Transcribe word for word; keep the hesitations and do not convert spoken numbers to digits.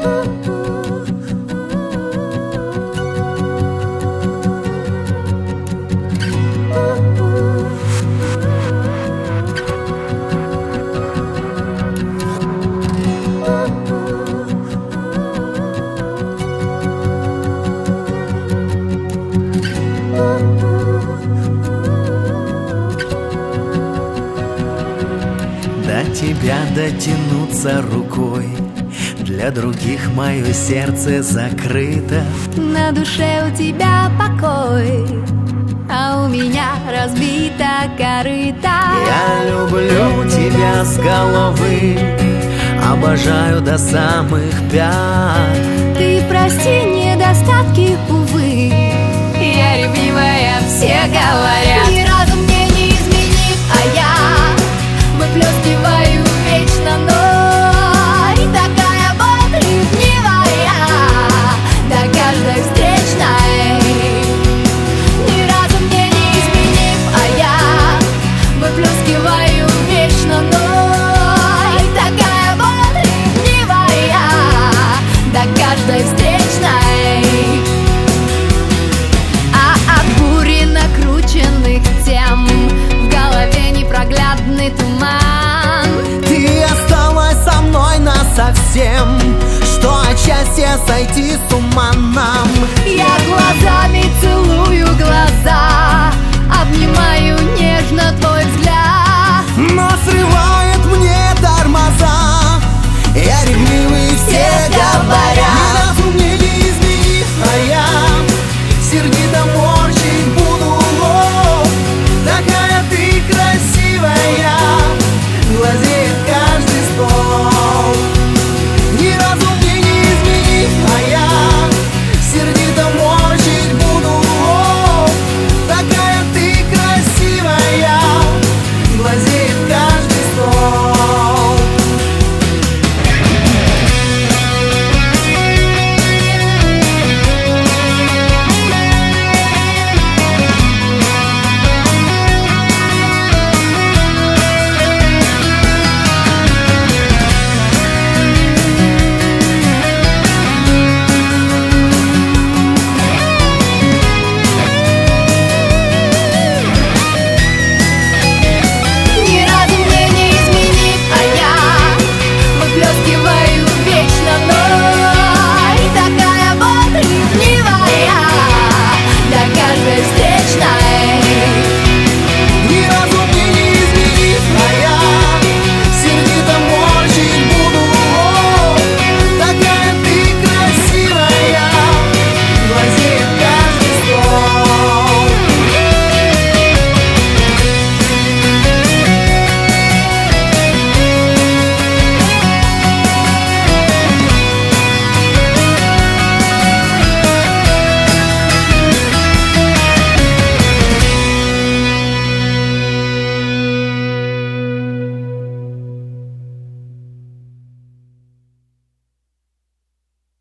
До тебя дотянуться рукой, для других мое сердце закрыто. На душе у тебя покой, а у меня разбита корыта. Я люблю тебя с головы, обожаю до самых пят. Ты прости недостатки, увы, я ревнивая, все говорят. Ни разу мне не изменив, а я выплескиваю вечно ноль. Такая вот ревнивая до каждой встречной. Ни разу мне не изменив, а я выплескиваю вечно ноль. Такая вот ревнивая до каждой встречной. А от бури накрученных тем в голове непроглядный туман. Ты осталась со мной насовсем, что от счастья сойти